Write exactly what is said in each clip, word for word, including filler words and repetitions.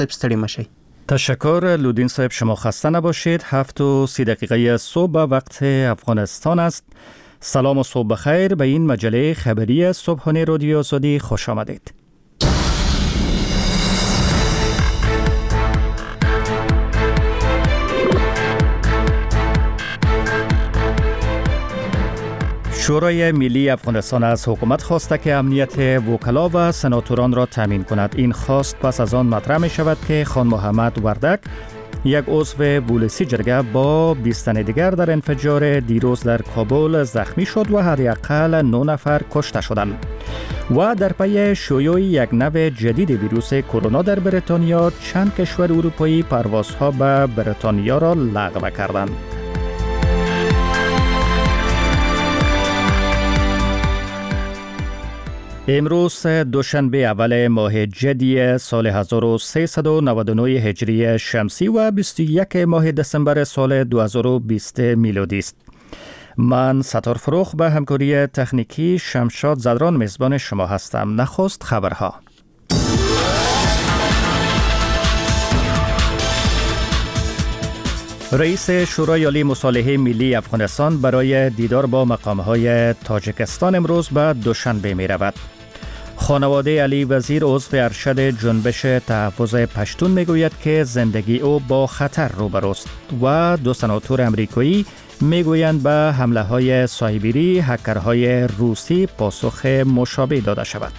ستړي مشي. تشکر لودین صاحب، شما خسته نباشید. هفت و سی دقیقه صبح وقت افغانستان است. سلام و صبح بخیر به این مجله خبری صبحانه رادیو آزادی خوش آمدید. شورای ملی افغانستان از حکومت خواسته که امنیت وکلا و سناتوران را تامین کند. این خواست پس از آن مطرح می شود که خان محمد وردک، یک عضو ولسی جرگه، با بیست تن دیگر در انفجار دیروز در کابل زخمی شد و حداقل نه نفر کشته شدند. و در پی شیوع یک نوع جدید ویروس کرونا در بریتانیا، چند کشور اروپایی پروازها به بریتانیا را لغو کردند. امروز دوشنبه اول ماه جدی سال هزار و سیصد و نود و نه هجری شمسی و بیست و یک ماه دسامبر سال دو هزار و بیست میلادی است. من ستار فروخ به همکاری تکنیکی شمشاد زدران میزبان شما هستم. نخست خبرها. رئیس شورای عالی مصالحه ملی افغانستان برای دیدار با مقام‌های تاجیکستان امروز به دوشنبه می رود. خانواده علی وزیر عضو ارشد جنبش تحفظ پشتون می گوید که زندگی او با خطر روبروست و دو سناتور امریکایی می گویند به حمله های سایبری هکرهای روسی پاسخ مشابه داده شود.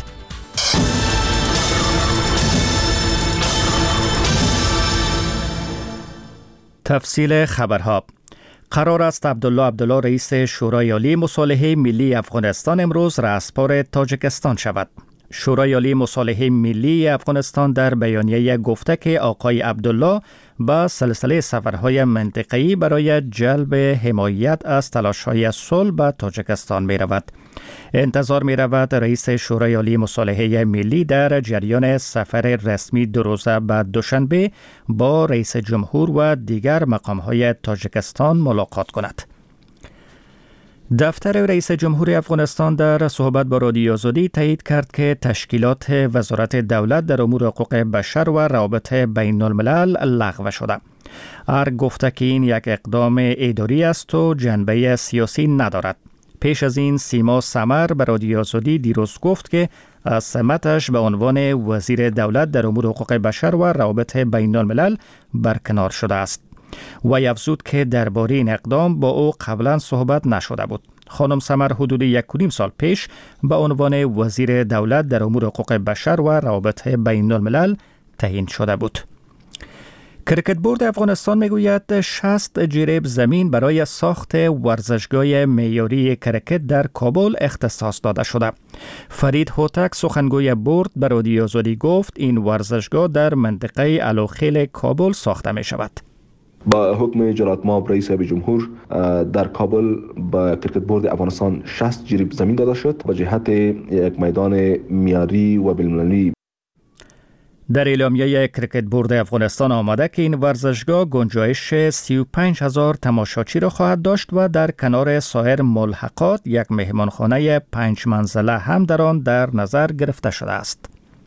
تفصیل خبرها. قرار است عبدالله عبدالله رئیس شورای عالی مصالحه ملی افغانستان امروز رأسپار تاجیکستان شود. شورای عالی مصالحه ملی افغانستان در بیانیه گفته که آقای عبدالله با سلسله سفرهای منطقه‌ای برای جلب حمایت از تلاش‌های صلح به تاجیکستان می رود. انتظار می رود رئیس شورای عالی مصالحه ملی در جریان سفر رسمی دو روزه به دوشنبه با رئیس جمهور و دیگر مقام‌های تاجیکستان ملاقات کند. دفتر رئیس جمهور افغانستان در صحبت با رادیو آزادی تایید کرد که تشکیلات وزارت دولت در امور حقوق بشر و روابط بین الملل لغو شده. ارگ گفته که این یک اقدام اداری است و جنبه سیاسی ندارد. پیش از این سیما سمر به رادیو آزادی دیروز گفت که از سمتش به عنوان وزیر دولت در امور حقوق بشر و روابط بین الملل برکنار شده است. و افزود که درباره این اقدام با او قبلا صحبت نشده بود. خانم سمر حدود یک و نیم سال پیش به عنوان وزیر دولت در امور حقوق بشر و روابط بین الملل تعیین شده بود. کرکت بورد افغانستان میگوید شصت جریب زمین برای ساخت ورزشگاه معیاری کرکت در کابل اختصاص داده شده. فرید هوتک سخنگوی بورد به رادیو آزادی گفت این ورزشگاه در منطقه علاخیل کابل ساخته می شود. با حکم جلالت مآب رئیس جمهور در کابل با کرکت بورد افغانستان شصت جریب زمین داده شد به جهت یک میدان معیاری و بین‌المللی. در اعلامیه کرکت بورد افغانستان آمده که این ورزشگاه گنجایش سی و پنج هزار تماشاچی را خواهد داشت و در کنار سایر ملحقات یک مهمانخانه پنج منزله هم در آن در نظر گرفته شده است.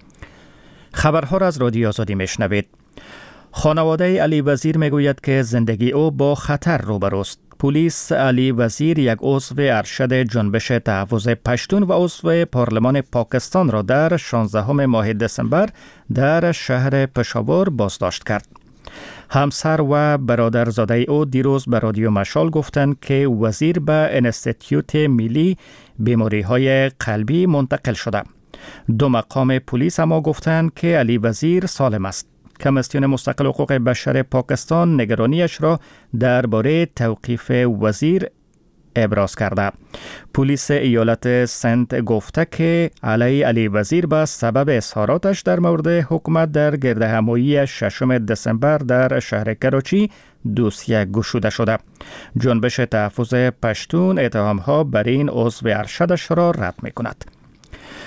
خبرها را از رادیو آزادی میشنوید. خانواده علی وزیر میگوید که زندگی او با خطر روبروست. پلیس علی وزیر، یک عضو ارشد جنبش تحفظ پشتون و عضو پارلمان پاکستان را در شانزدهم ماه دسامبر در شهر پشاور بازداشت کرد. همسر و برادرزاده او دیروز به رادیو مشال گفتند که وزیر به انستیتیوت ملی بیماری‌های قلبی منتقل شده. دو مقام پلیس اما گفتند که علی وزیر سالم است. کمیسیون مستقل حقوق بشر پاکستان نگرانیش را درباره توقیف وزیر ابراز کرده. پلیس ایالت سند گفته که علیه علی وزیر به سبب اظهاراتش در مورد حکومت در گردهمایی ششم دسامبر در شهر کراچی دوسیه گشوده شده. جنبش تحفظ پشتون اتهامها بر این عضو ارشدش را رد می کند.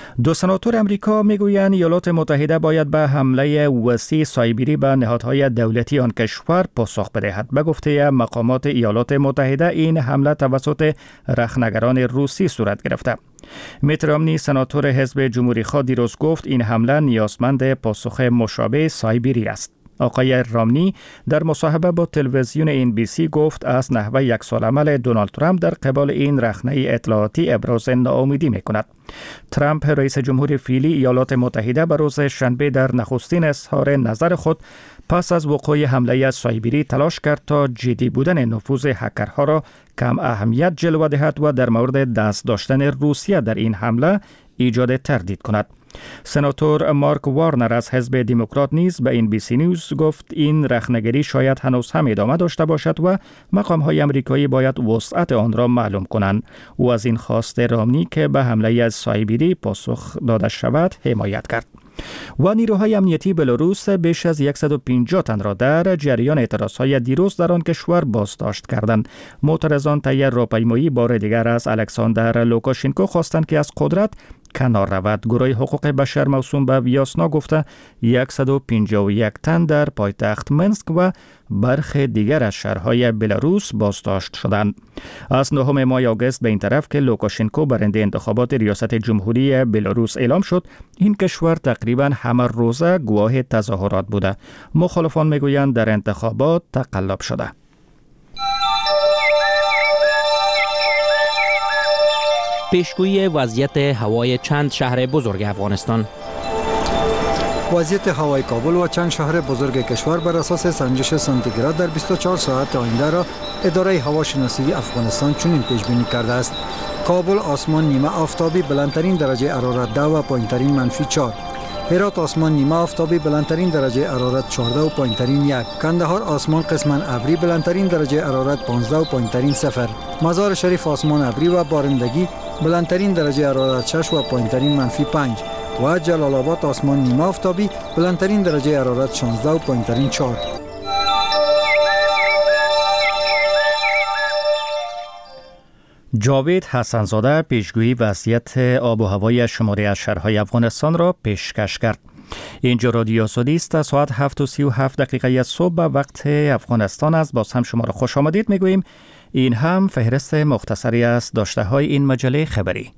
دو سناتور امریکا میگویند ایالات متحده باید به حمله وسیع سایبری به نهادهای دولتی آن کشور پاسخ بدهد. به گفته مقامات ایالات متحده این حمله توسط رخنگران روسی صورت گرفته. میت رامنی سناتور حزب جمهوری خواه دیروز گفت این حمله نیازمند پاسخ مشابه سایبری است. آقای رامنی در مصاحبه با تلویزیون این بی سی گفت از نحوه یک سال عمل دونالد ترامپ در قبال این رخنه اطلاعاتی ابراز ناامیدی می کند. ترامپ رئیس جمهور فعلی ایالات متحده به روز شنبه در نخستین اظهار نظر خود پس از وقوع حمله سایبری تلاش کرد تا جدی بودن نفوذ هکرها را کم اهمیت جلوه دهد و در مورد دست داشتن روسیه در این حمله ایجاد تردید کند. سناتور مارک وارنر از حزب دموکرات نیز به این بی سی نیوز گفت این رخنگری شاید هنوز هم ادامه داشته باشد و مقام‌های آمریکایی باید وسعت آن را معلوم کنند. او از این خواست رامنی که به حمله سایبری پاسخ داده شود حمایت کرد. و نیروهای امنیتی بلاروس بیش از صد و پنجاه تن را در جریان اعتراضهای دیروز در آن کشور بازداشت کردند. معترضان طی راهپیمایی بار دیگر از الکساندر لوکاشنکو خواستند که از قدرت کنار رود. گروه حقوق بشر موسوم به ویاسنا گفته صد و پنجاه و یک تن در پایتخت منسک و برخی دیگر از شهرهای بلاروس بازداشت شدند. از نهم ماه آگوست به این طرف که لوکاشنکو برنده انتخابات ریاست جمهوری بلاروس اعلام شد، این کشور تقریبا همه روزه گواه تظاهرات بوده. مخالفان میگویند در انتخابات تقلب شده. پیشگویی وضعیت هوای چند شهر بزرگ افغانستان. وضعیت هوای کابل و چند شهر بزرگ کشور بر اساس سنجش سانتیگراد در بیست و چهار ساعت آینده را اداره هواشناسی افغانستان چنین پیش بینی کرده است: کابل آسمان نیمه آفتابی بلندترین درجه حرارت دو و پایینترین منفی چهار. هرات آسمان نیمه آفتابی بلندترین درجه حرارت چهارده و پایینترین یک. کندهار آسمان قسما ابری بلندترین درجه حرارت پانزده و پایینترین صفر. مزار شریف آسمان ابری و بارندگی بلندترین درجه حرارت شش و پایینترین منفی پنج. و جلال آباد آسمان نیمه آفتابی بلندترین درجه حرارت شانزده و پایینترین چهار. جاوید حسنزاده پیشگویی وضعیت آب و هوای شماری از شهرهای افغانستان را پیشکش کرد. اینجا رادیو آزادی است. ساعت هفت و سی و هفت دقیقه صبح به وقت افغانستان است. باز هم شما را خوش آمدید میگوییم. این هم فهرست مختصری از داشته های این مجله خبری.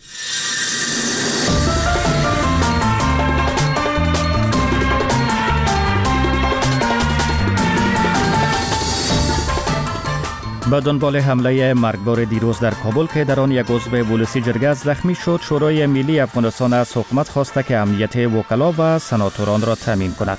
به دنبال حمله مرگبار دیروز در کابل که در آن یک عضو ولسی جرگه زخمی شد، شورای ملی افغانستان از حکومت خواسته که امنیت وکلا و سناتوران را تامین کند.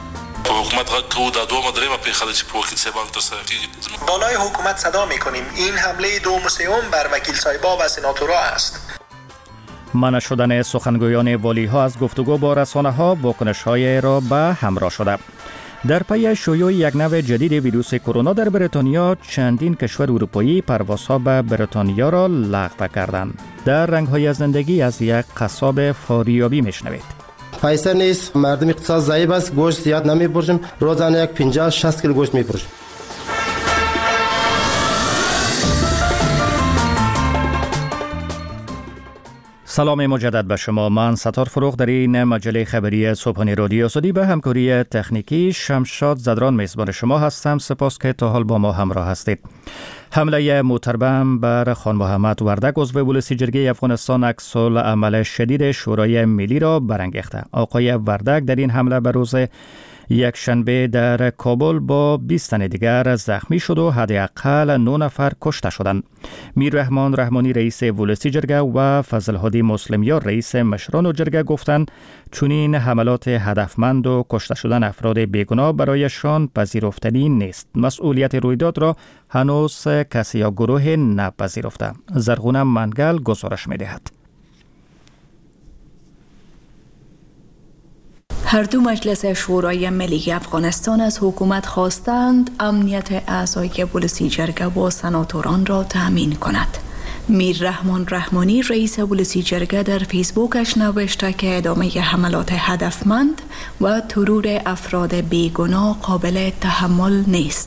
بالای حکومت صدا میکنیم این حمله دوم و سوم بر وکیل صاحبا و سناتورها است. منع شدن سخنگویان والی ها از گفتگو با رسانه ها واکنش های را به همراه شده. در پی شیوع یک نوع جدید ویروس کرونا در بریتانیا چندین کشور اروپایی پروازها به بریتانیا را لغو کردند. در رنگ‌های زندگی از یک قصاب فاریابی میشنوید. پیسه نیست، مردم اقتصاد ضعیف است، گوشت زیاد نمی‌فروشیم، روزانه یک پنجاه شصت کیلو گوشت می‌فروشیم. سلام مجدد به شما. من ستار فروغ در این مجله خبری صبحانه رادیو آزادی به همکاری تکنیکی شمشاد زدران میزبان شما هستم. سپاس که تا حال با ما همراه هستید. حمله متربم بر خان محمد وردک عضو ولسی جرگه افغانستان عکس العمل شدید شورای ملی را برانگیخته. آقای وردک در این حمله به روز یک شنبه در کابل با بیست تن دیگر زخمی شد و حداقل نه نفر کشته شدند. میر رحمان رحمانی رئیس ولسی جرگه و فضل هادی مسلمیار رئیس مشران و جرگه گفتند چنین حملات هدفمند و کشته شدن افراد بیگناه برایشان پذیرفتنی نیست. مسئولیت رویداد را هنوز کسی یا گروه نپذیرفته. زرغونه منگل گزارش می‌دهد. هر دو مجلس شورای ملی افغانستان از حکومت خواستند امنیت اعضای ولسی جرگه و سناتوران را تأمین کند. میر رحمان رحمانی رئیس ولسی جرگه در فیسبوکش نوشته که ادامه حملات هدفمند و ترور افراد بیگناه قابل تحمل نیست.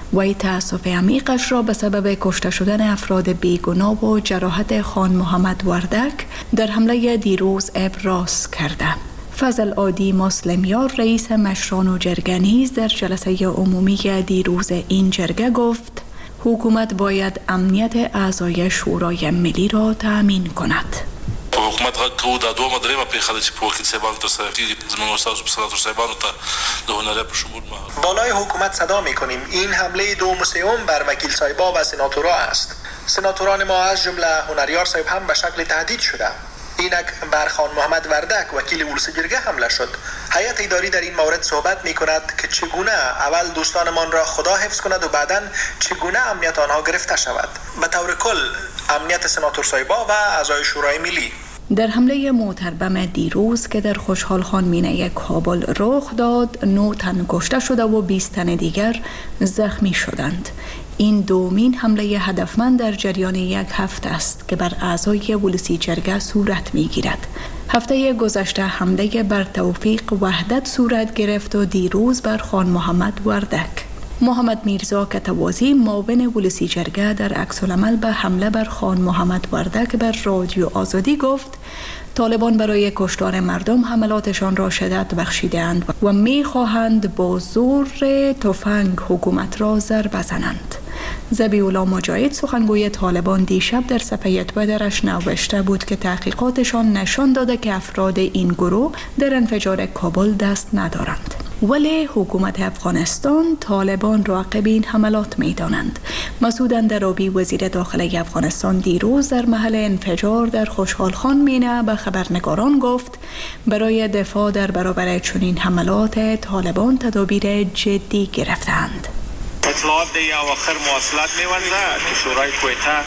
وی تأسف عمیقش را به سبب کشته شدن افراد بیگناه و جراحت خان محمد وردک در حمله دیروز ابراز کرده. فضل عادی مسلمیار رئیس مشران و جرگه نیز در جلسه عمومی دیروز این جرگه گفت حکومت باید امنیت اعضای شورای ملی را تأمین کند. حکومت غږ کوو دا دوه مدرمه پیښه ده چې په وکیل صاحبانو ترسره کېږي زموږ استادو په سناتور صاحبانو ته د هنري په شمول ما بالای حکومت صدا میکنیم این حمله دوم و سوم بر وکیل صاحبا و سناتورها است. سناتوران ما از جمله هنریار صاحب هم به شکل تهدید شده. اینک بر خان محمد وردک وکیل ولس جرگه حمله شد. هیئت اداری در این مورد صحبت می کند که چگونه اول دوستانمان را خدا حفظ کند و بعداً چگونه امنیت آنها گرفته شود. به طور کل امنیت سناتور صاحبا و اعضای شورای ملی. در حمله محترم دیروز که در خوشحال خان مینه کابل رخ داد، نه تن کشته شده و بیست تن دیگر زخمی شدند. این دومین حمله هدفمند در جریان یک هفته است که بر اعضای ولسی جرگه صورت می‌گیرد. هفته گذشته حمله بر توفیق وحدت صورت گرفت و دیروز بر خان محمد وردک. محمد میرزا کتوازی معاون ولسی جرگه در عکس‌العمل به حمله بر خان محمد وردک بر رادیو آزادی گفت طالبان برای کشتار مردم حملاتشان را شدت بخشیده‌اند و می‌خواهند با زور تفنگ حکومت را ضربه بزنند. ذبیح الله مجاهد سخنگوی طالبان دیشب در صفحه توییترش نوشته بود که تحقیقاتشان نشان داده که افراد این گروه در انفجار کابل دست ندارند. ولی حکومت افغانستان طالبان را عقب این حملات می‌دانند. مسعود اندرابی وزیر داخلی افغانستان دیروز در محل انفجار در خوشحال خان مینه به خبرنگاران گفت برای دفاع در برابر چنین حملات طالبان تدابیر جدی گرفتند. اطلاعات در اواخر مواصلات می‌ورزه که شورای کویته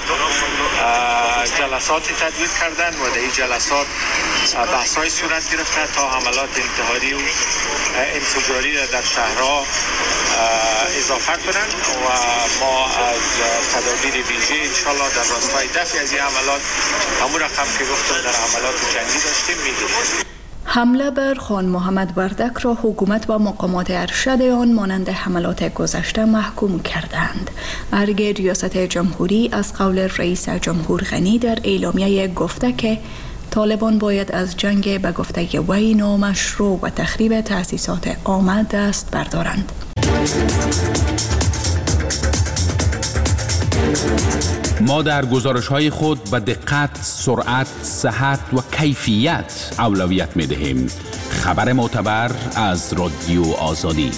جلسات تدوین کردن و در این جلسات بحث‌های صورت گرفته تا حملات انتحاری و انفجاری در شهرها اضافه کنند و ما از تدابیر ویژه انشالله در راستای دفع از این حملات همون رقم که گفتم در حملات جنگی داشتیم می‌گیریم. حمله بر خان محمد وردک را حکومت و مقامات ارشد آن مانند حملات گذشته محکوم کردند. ارگ ریاست جمهوری از قول رئیس جمهور غنی در اعلامیه گفته که طالبان باید از جنگ به گفته وی نامشروع و تخریب تأسیسات عامه دست بردارند. ما در گزارش‌های خود به دقت، سرعت، صحت و کیفیت اولویت می‌دهیم. خبر معتبر از رادیو آزادی.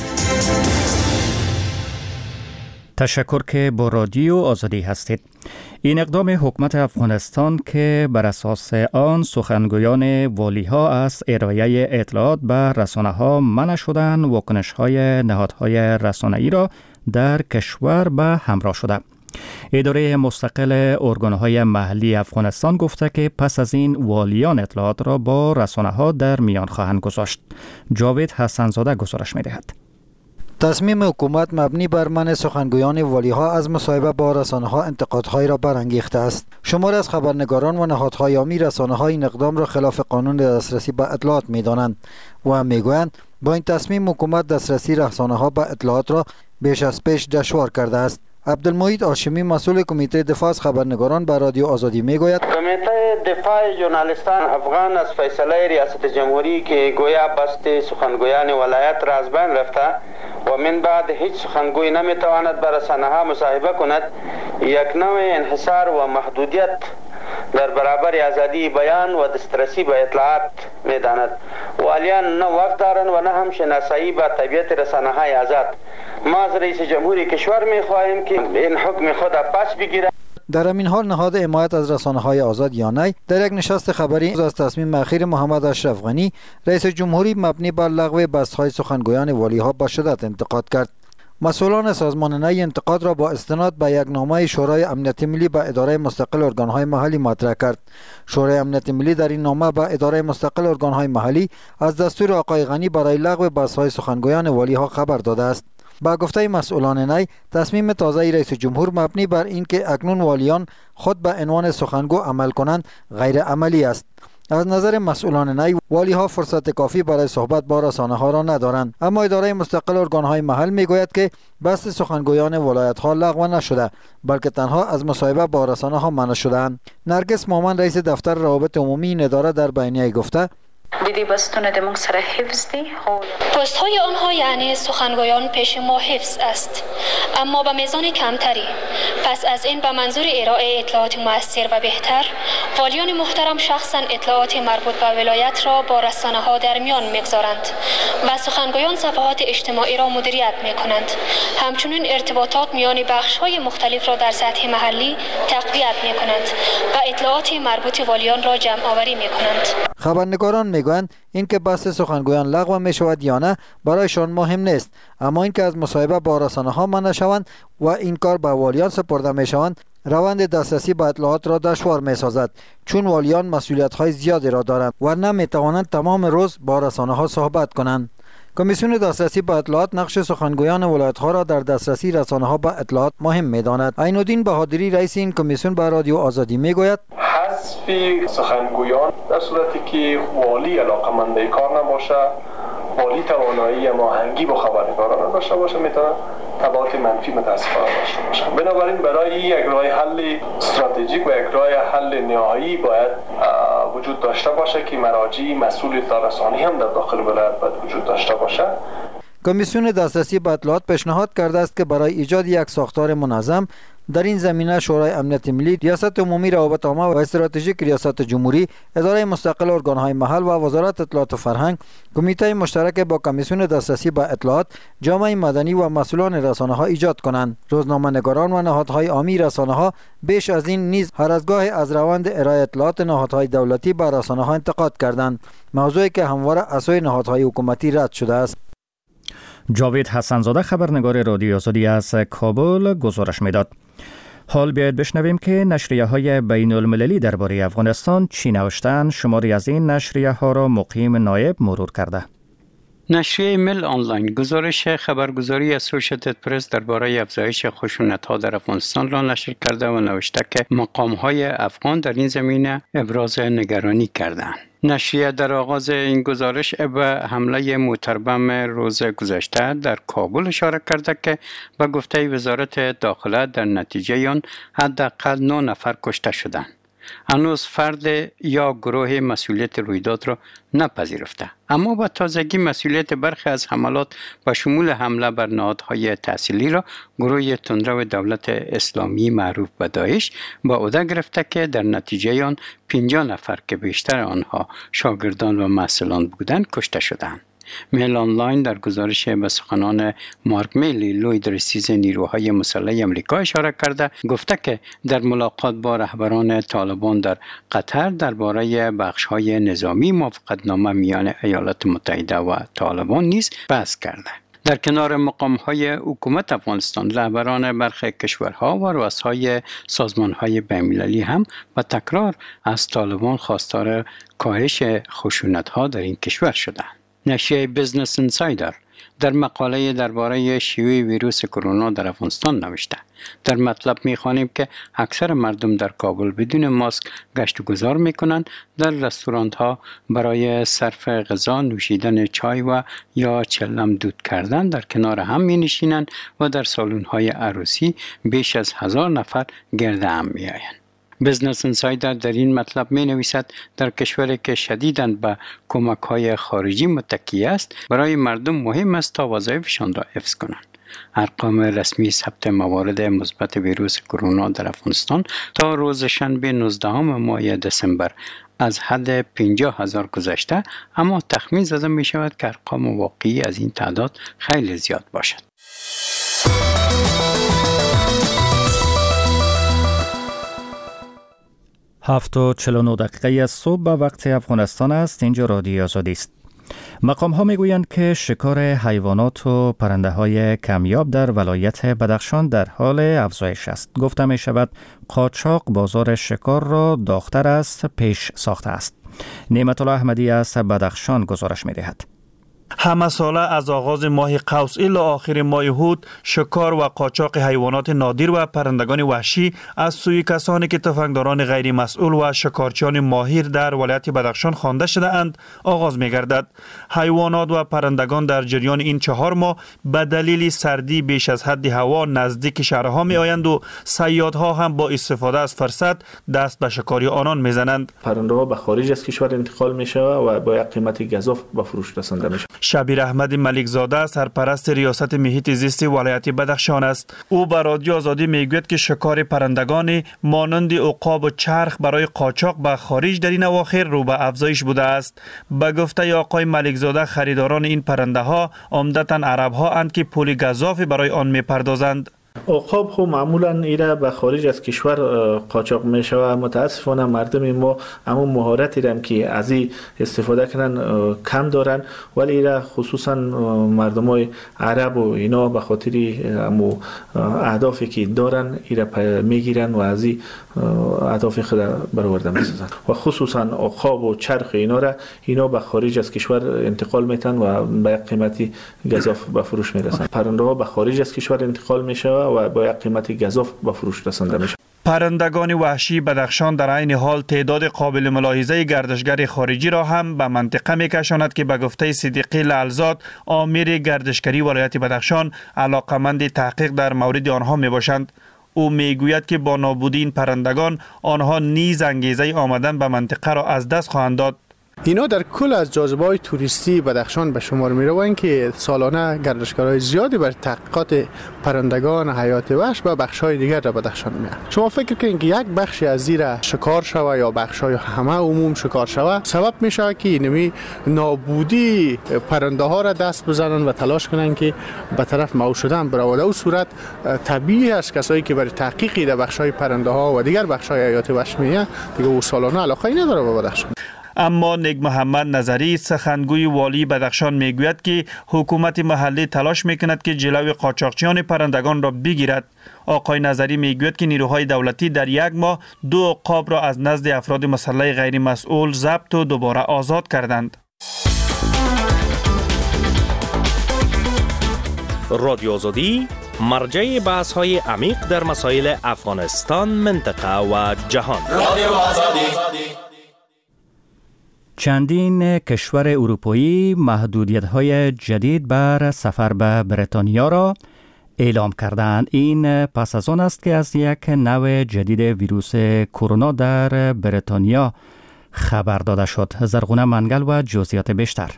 تشکر که با رادیو آزادی هستید. این اقدام حکومت افغانستان که بر اساس آن سخنگویان والی‌ها از ارائه اطلاعات به رسانه‌ها منع شدند، واکنش‌های نهادهای رسانه‌ای را در کشور به همراه شده. اداره مستقل ارگان‌های محلی افغانستان گفته که پس از این والیان اطلاعات را با رسانه‌ها در میان خواهند گذاشت. جاوید حسن‌زاده گزارش می‌دهد. تصمیم حکومت مبنی بر منع سخنگویان والی‌ها از مصاحبه با رسانه‌ها انتقادهای را برانگیخته است. شمار از خبرنگاران و نهادهای عامی رسانه‌ها این اقدام را خلاف قانون دسترسی به اطلاعات می‌دانند و می‌گویند با این تصمیم حکومت دسترسی رسانه‌ها به اطلاعات را بیش از پیش دشوار کرده است. عبدالمجید هاشمی مسئول کمیته دفاع از خبرنگاران به رادیو آزادی میگوید کمیته دفاع ژورنالیستان افغان از فیصله ریاست جمهوری که گویا بست سخنگویان ولایت را از بین رفته و من بعد هیچ سخنگوی نمیتواند بر رسانه‌ها مصاحبه کند یک نوع انحصار و محدودیت در برابر آزادی بیان و دسترسی به اطلاعات میداند. والیان نه وقت دارند و نه هم شناسایی با طبیعت رسانه‌های آزاد. ما از رئیس جمهوری کشور می‌خواهیم که این حکم خود پس بگیرد. در همین حال نهاد حمایت از رسانه‌های آزاد یانای در یک نشست خبری از تصمیم اخیر محمد اشرف غنی رئیس جمهوری مبنی بر لغو بست‌های سخنگویان والی‌ها با شدت انتقاد کرد. مسئولان سازمان نی انتقاد را با استناد به یک نامه شورای امنیت ملی به اداره مستقل ارگان‌های محلی مطرح کرد. شورای امنیت ملی در این نامه به اداره مستقل ارگان‌های محلی از دستور آقای غنی برای لغو بست‌های سخنگویان والی‌ها خبر داده است. با گفته مسئولان نی، تصمیم تازه رئیس جمهور مبنی بر اینکه اکنون والیان خود به عنوان سخنگو عمل کنند غیر عملی است. از نظر مسئولان نی والی ها فرصت کافی برای صحبت با رسانه ها را ندارند، اما اداره مستقل ارگان های محل میگوید که بست سخنگویان ولایت ها لغو نشده، بلکه تنها از مصاحبه با رسانه ها منع شده‌اند. نرگس مومن رئیس دفتر روابط عمومی این اداره در بیانیه گفته دیدی بستون دمون سر حفظ دی پست های آنها یعنی سخنگویان پیش ما حفظ است، اما به میزان کمتری. پس از این به منظور ارائه اطلاعات مؤثر و بهتر، والیان محترم شخصا اطلاعات مربوط به ولایت را با رسانه ها در میان میگذارند و سخنگویان صفحات اجتماعی را مدیریت می کنند. همچنین ارتباطات میان بخش های مختلف را در سطح محلی تقویت می کنند و اطلاعات مربوط والیان را جمع آوری می کنند. خبرنگاران میگویند اینکه بحث سخنگویان لغو می شود یا نه برایشان مهم نیست، اما اینکه از مصاحبه با رسانه ها منع شوند و این کار به والیان سپرده می شوند روند دسترسی به اطلاعات را دشوار می سازد، چون والیان مسئولیت های زیادی را دارند و نمی توانند تمام روز با رسانه ها صحبت کنند. کمیسیون دسترسی به اطلاعات نقش سخنگویان ولایت ها را در دسترسی رسانه ها به اطلاعات مهم می داند. عین‌الدین بهادری رئیس این کمیسیون به رادیو آزادی می گوید حذف سخنگویان در صورتی که والی علاقه‌مند کار نباشه، والی توانایی هماهنگی با خبرنگاران داشته باشه، میتونه تبعات منفی متاسفانه داشته باشه. بنابراین برای یک راه حل استراتژیک و یک راه حل نهایی باید وجود داشته باشه که مراجع مسئول رسانی هم در داخل ولایت باید وجود داشته باشه. کمیسیون دسترسی به اطلاعات پیشنهاد کرده است که برای ایجاد یک ساختار منظم در این زمینه شورای امنیت ملی، ریاست عمومی روابط عامه و استراتژیک ریاست جمهوری، اداره مستقل ارگان‌های محل و وزارت اطلاعات و فرهنگ، کمیته مشترک با کمیسیون دسترسی به اطلاعات، جامعه مدنی و مسئولان رسانه‌ها ایجاد کنند. روزنامه‌نگاران و نهادهای عامی رسانه‌ها بیش از این نیز هر از گاهی از روند ارائه اطلاعات نهادهای دولتی به رسانه‌ها انتقاد کردند، موضوعی که همواره از سوی نهادهای حکومتی رد شده است. جاوید حسن‌زاده خبرنگار رادیو آزادی از کابل گزارش می‌داد. حال بیاید بشنویم که نشریه های بین المللی درباره افغانستان چی نوشتند. شماری از این نشریه ها را مقیم نایب مرور کرده. نشریه مل آنلاین گزارش خبرگزاری اسوسییتد پرس درباره افزایش خشونت‌ها در افغانستان را نشر کرده و نوشته که مقام‌های افغان در این زمینه ابراز نگرانی کردند. نشریه در آغاز این گزارش به حمله موتربم روز گذشته در کابل اشاره کرده که به گفته وزارت داخله در نتیجه آن حداقل نه نفر کشته شدند. هنوز فرد یا گروه مسئولیت رویداد را نپذیرفته، اما با تازگی مسئولیت برخی از حملات با شمول حمله بر نهادهای تحصیلی را گروه تندرو دولت اسلامی معروف به داعش با عهده گرفته که در نتیجه آن پنجاه نفر که بیشتر آنها شاگردان و محصلان بودند کشته شدند. میل آنلاین در گزارش به سخنان مارک میلی لوید رئیس نیروهای مسلح آمریکا اشاره کرده گفته که در ملاقات با رهبران طالبان در قطر درباره بخش‌های نظامی موافقتنامه میان ایالات متحده و طالبان نیز بحث کرده. در کنار مقام‌های حکومت افغانستان، رهبران برخی کشورها و رؤسای سازمان‌های بین‌المللی هم با تکرار از طالبان خواستار کاهش خشونت‌ها در این کشور شدند. نشریه بیزنس انسایدر در مقاله درباره شیوع ویروس کرونا در افغانستان نوشته. در مطلب می‌خوانیم که اکثر مردم در کابل بدون ماسک گشت و گذار می‌کنند، در رستوران‌ها برای صرف غذا، نوشیدن چای و یا چلم دود کردن در کنار هم می‌نشینند و در سالن‌های عروسی بیش از هزار نفر گرد هم می‌آیند. بیزنس انسایدر در این مطلب می نویسد در کشوری که شدیداً به کمک‌های خارجی متکی است، برای مردم مهم است تا وظایفشان را حفظ کنند. ارقام رسمی ثبت موارد مثبت ویروس کرونا در افغانستان تا روز شنبه نوزدهم ماه دسامبر از حد پنجاه هزار گذشته، اما تخمین زده می شود که ارقام واقعی از این تعداد خیلی زیاد باشد. هفت و چهل و نه دقیقه از صبح به وقت افغانستان است. اینجا رادیو آزادی است. مقام ها می گویند که شکار حیوانات و پرنده های کمیاب در ولایت بدخشان در حال افزایش است. گفته می شود قاچاق بازار شکار را داغ‌تر است پیش ساخته است. نعمت الله احمدی از بدخشان گزارش می دهد. همه ساله از آغاز ماه قوس الی آخر ماه هود شکار و قاچاق حیوانات نادر و پرندگان وحشی از سوی کسانی که تفنگداران غیر مسئول و شکارچیان ماهر در ولایت بدخشان خوانده شده اند آغاز می گردد. حیوانات و پرندگان در جریان این چهار ماه به دلیل سردی بیش از حد هوا نزدیک شهرها می آیند و صیادها هم با استفاده از فرصت دست به شکاری آنان می زنند. پرنده ها به خارج از کشور انتقال می شود و با یک قیمت گزاف به فروش رسانده می شود. شبیر احمد ملک زاده سرپرست ریاست محیط زیست ولایت بدخشان است. او به رادیو آزادی میگوید که شکار پرندگان مانند عقاب و چرخ برای قاچاق به خارج در این اواخر رو به افزایش بوده است. به گفته آقای ملک زاده خریداران این پرنده ها عمدتاً عرب ها اند که پول گزافی برای آن میپردازند. عقاب خو معمولا ایره به خارج از کشور قاچاق میشه و متاسفانه مردم ما همون مهارتی رم که از این استفاده کنن کم دارن، ولی ایره خصوصا مردمای عرب و اینا به خاطر همون اهدافی که دارن ایره میگیرن و از این اهداف خود برآورده میسازن و خصوصا عقاب و چرخ اینا را اینا به خارج از کشور انتقال میتن و به قیمتی گزاف به فروش میرسن. پرنده ها به خارج از کشور انتقال میشه و با یک قیمت گزاف به فروش رسانده میشه. پرندگان وحشی بدخشان در عین حال تعداد قابل ملاحظه گردشگر خارجی را هم به منطقه میکشاند که به گفته صدیقی لعلزاد آمیر گردشگری ولایت بدخشان علاقمند تحقیق در مورد آنها میباشند. او میگوید که با نابودی این پرندگان آنها نیز انگیزه آمدن به منطقه را از دست خواهند داد. اینا در کل از جاذبه‌های توریستی بدخشان به شمار می‌روند که سالانه گردشگرای زیادی بر تحقیقات پرندگان حیات وحش و بخش‌های دیگر را بدخشان می‌آیند. شما فکر کنید که یک بخشی از زیر شکار شوه یا بخش‌های همه عموم شکار شوه سبب میشه که نمی نابودی پرنده ها را دست بزنن و تلاش کنن که به طرف مو شدن برود. او صورت طبیعی است کسایی که برای تحقیق در بخش‌های پرنده ها و دیگر بخش‌های حیات وحش می‌آیند دیگه او سالانه علاقه نداره به بدخشان. اما نگ محمد نظری سخنگوی والی بدخشان میگوید که حکومت محلی تلاش میکند که جلوی قاچاقچیان پرندگان را بگیرد. آقای نظری میگوید که نیروهای دولتی در یک ماه دو عقاب را از نزد افراد مسلح غیر مسئول ضبط و دوباره آزاد کردند. رادیو آزادی مرجع بحث های عمیق در مسائل افغانستان، منطقه و جهان. رادیو آزادی. چندین کشور اروپایی محدودیت‌های جدید بر سفر به بریتانیا را اعلام کردند. این پس از آن است که از یک نوع جدید ویروس کرونا در بریتانیا خبر داده شد. زرغونه منگل و جزئیات بیشتر.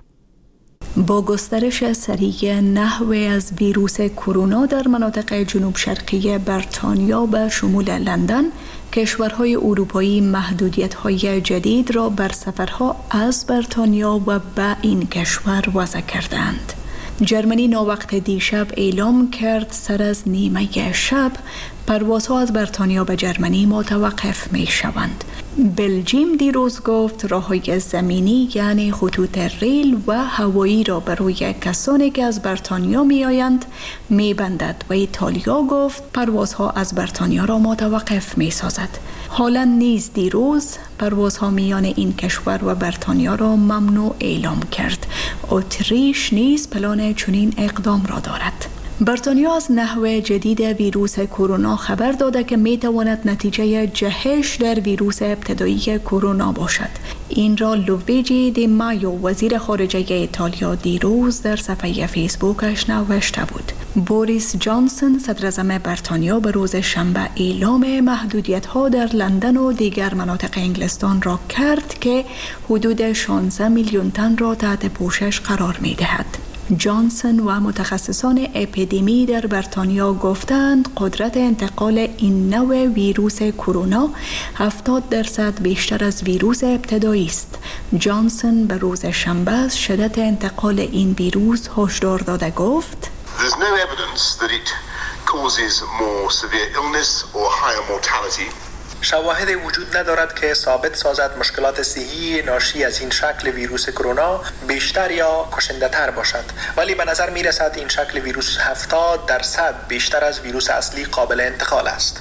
با گسترش سریع نحوه از ویروس کرونا در مناطق جنوب شرقی بریتانیا به شمول لندن، کشورهای اروپایی محدودیت‌های جدید را بر سفرها از بریتانیا و به این کشور وضع کردند. جرمنی ناوقت دیشب اعلام کرد سر از نیمه شب پروازها از بریتانیا به جرمنی متوقف می شوند. بلژیم دیروز گفت راههای زمینی یعنی خطوط ریل و هوایی را برای کسانی که از بریتانیا می آیند می بندد و ایتالیا گفت پروازها از بریتانیا را متوقف می سازد. هلند نیز دیروز پروازها میان این کشور و بریتانیا را ممنوع اعلام کرد. اتریش نیز پلان چنین اقدام را دارد. بریتانیا از نحو جدید ویروس کرونا خبر داده که می تواند نتیجه جهش در ویروس ابتدایی کرونا باشد. این را لویجی دی مایو وزیر خارجه ایتالیا دیروز در صفحه فیسبوکش نوشته بود. بوریس جانسون صدر اعظم بریتانیا به روز شنبه اعلام محدودیت‌ها در لندن و دیگر مناطق انگلستان را کرد که حدود شانزده میلیون تن را تحت پوشش قرار می‌دهد. جانسون و متخصصان اپیدمی در بریتانیا گفتند قدرت انتقال این نوع ویروس کرونا هفتاد درصد بیشتر از ویروس ابتدایی است. جانسون به روز شنبه از شدت انتقال این ویروس هشدار داده گفت There's no evidence that it causes more severe illness or higher mortality. شواهد وجود ندارد که ثابت سازد مشکلات صحی ناشی از این شکل ویروس کرونا بیشتر یا کشنده تر باشد، ولی به نظر می رسد این شکل ویروس هفتاد درصد بیشتر از ویروس اصلی قابل انتقال است.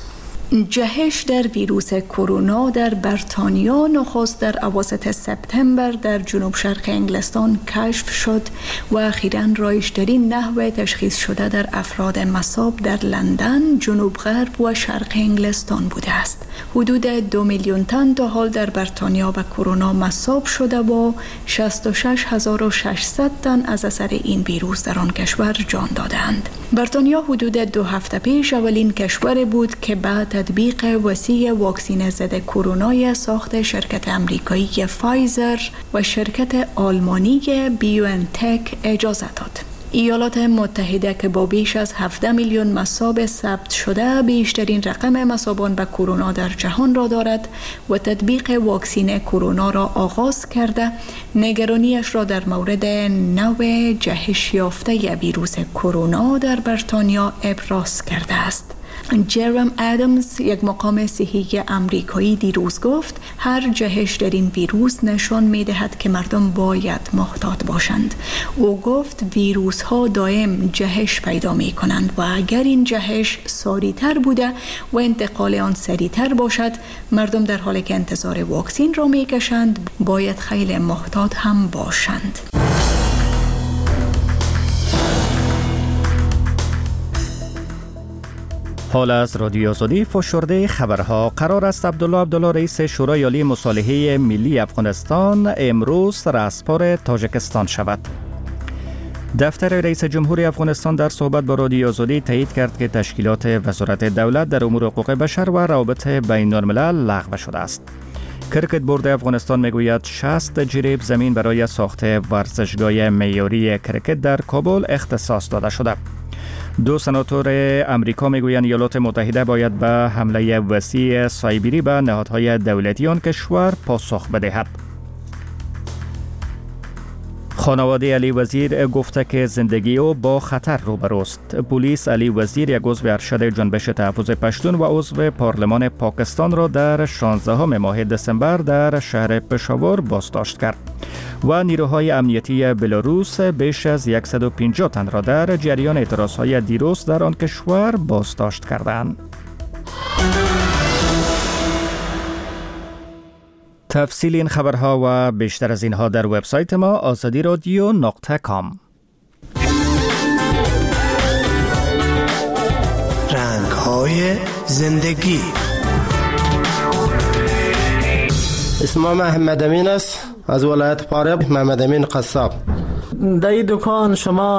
جهش در ویروس کرونا در بریتانیا نخست در اواسط سپتامبر در جنوب شرق انگلستان کشف شد و اخیراً رایج‌ترین نحو تشخیص شده در افراد مصاب در لندن، جنوب غرب و شرق انگلستان بوده است. حدود دو میلیون تن تا حال در بریتانیا به کرونا مصاب شده و شصت و شش هزار و ششصد تن از اثر این ویروس در آن کشور جان دادند. بریتانیا حدود دو هفته پیش اولین کشور بود که بعد تطبیق وسیع واکسن ضد کرونا ساخت شرکت امریکایی فایزر و شرکت آلمانی بیوانتک اجازه داد. ایالات متحده که با بیش از هفده میلیون مصاب ثبت شده بیشترین رقم مصابان به کرونا در جهان را دارد و تطبیق واکسن کرونا را آغاز کرده، نگرانیش را در مورد نوع جهش یافته ویروس کرونا در بریتانیا ابراز کرده است. جرم ادمز، یک مقام صحی امریکایی، دیروز گفت هر جهش در این ویروس نشان می دهد که مردم باید محتاط باشند. او گفت ویروس ها دائم جهش پیدا می کنند و اگر این جهش سریع تر بوده و انتقال آن سریع تر باشد، مردم در حالی که انتظار واکسن را می کشند باید خیلی محتاط هم باشند. حال از رادیو آزادی فشرده خبرها. قرار است عبدالله عبدالله رئیس شورای عالی مصالحه ملی افغانستان امروز رسپار تاجیکستان شود. دفتر رئیس جمهور افغانستان در صحبت با رادیو آزادی تایید کرد که تشکیلات وزارت دولت در امور حقوق بشر و روابط بین الملل لغو شده است. کرکت بورد افغانستان میگوید شصت جریب زمین برای ساخت ورزشگاه معیاری کرکت در کابل اختصاص داده شده. دو سناتور امریکا میگویند ایالات متحده باید به حمله وسیع سایبری به نهادهای دولتی آن کشور پاسخ بدهد. خانواده علی وزیر گفته که زندگی او با خطر روبروست. پلیس علی وزیر، یک عضو ارشد جنبش تحفظ پشتون و عضو پارلمان پاکستان را در شانزدهم ماه دسامبر در شهر پشاور بازداشت کرد و نیروهای امنیتی بلاروس بیش از صد و پنجاه تن را در جریان اعتراضهای دیروز در آن کشور بازداشت کردند. تفصیل این خبرها و بیشتر از اینها در وبسایت ما آزادی رادیو نقطه کام. رنگ‌های زندگی. اسمم محمد امین است، از ولایت فاریاب. محمد امین قصاب. در این دکان شما